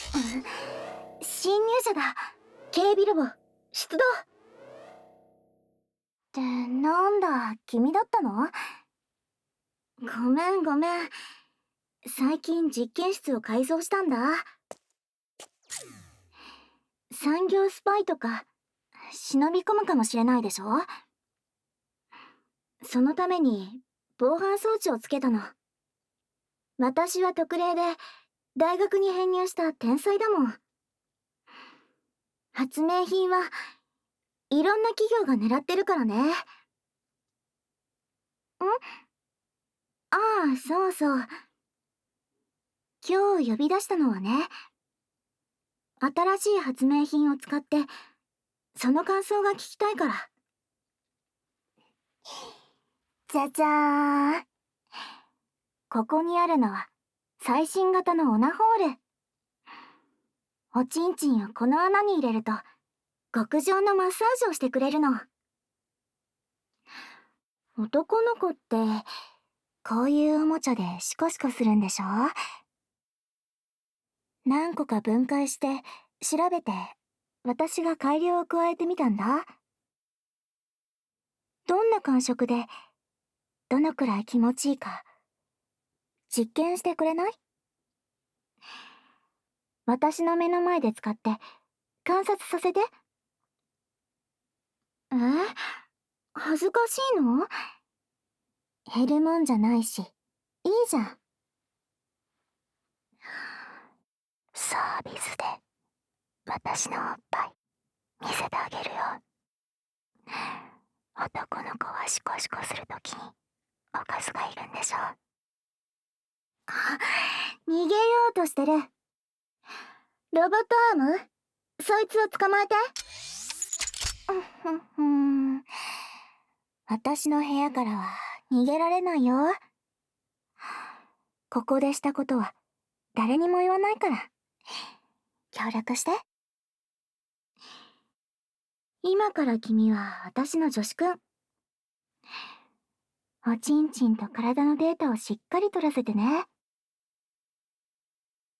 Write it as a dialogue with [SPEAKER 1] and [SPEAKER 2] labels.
[SPEAKER 1] 侵入者だ。警備ロボ、出動。ってなんだ、君だったの？ごめんごめん。最近実験室を改造したんだ。産業スパイとか忍び込むかもしれないでしょ？そのために防犯装置をつけたの。私は特例で大学に編入した天才だもん。発明品はいろんな企業が狙ってるからね。ああ、そうそう。今日呼び出したのはね、新しい発明品を使ってその感想が聞きたいから。じゃじゃーん。ここにあるのは最新型のオナホール。おちんちんをこの穴に入れると極上のマッサージをしてくれるの。男の子ってこういうおもちゃでシコシコするんでしょ？何個か分解して調べて私が改良を加えてみたんだ。どんな感触でどのくらい気持ちいいか実験してくれない？私の目の前で使って観察させて。恥ずかしいの？減るもんじゃないし、いいじゃん。サービスで私のおっぱい見せてあげるよ。男の子はシコシコするときにおかずがいるんでしょ？逃げようとしてる。ロボットアーム、そいつを捕まえて。私の部屋からは逃げられないよ。ここでしたことは誰にも言わないから。協力して。今から君は私の女子くん。おちんちんと体のデータをしっかり取らせてね。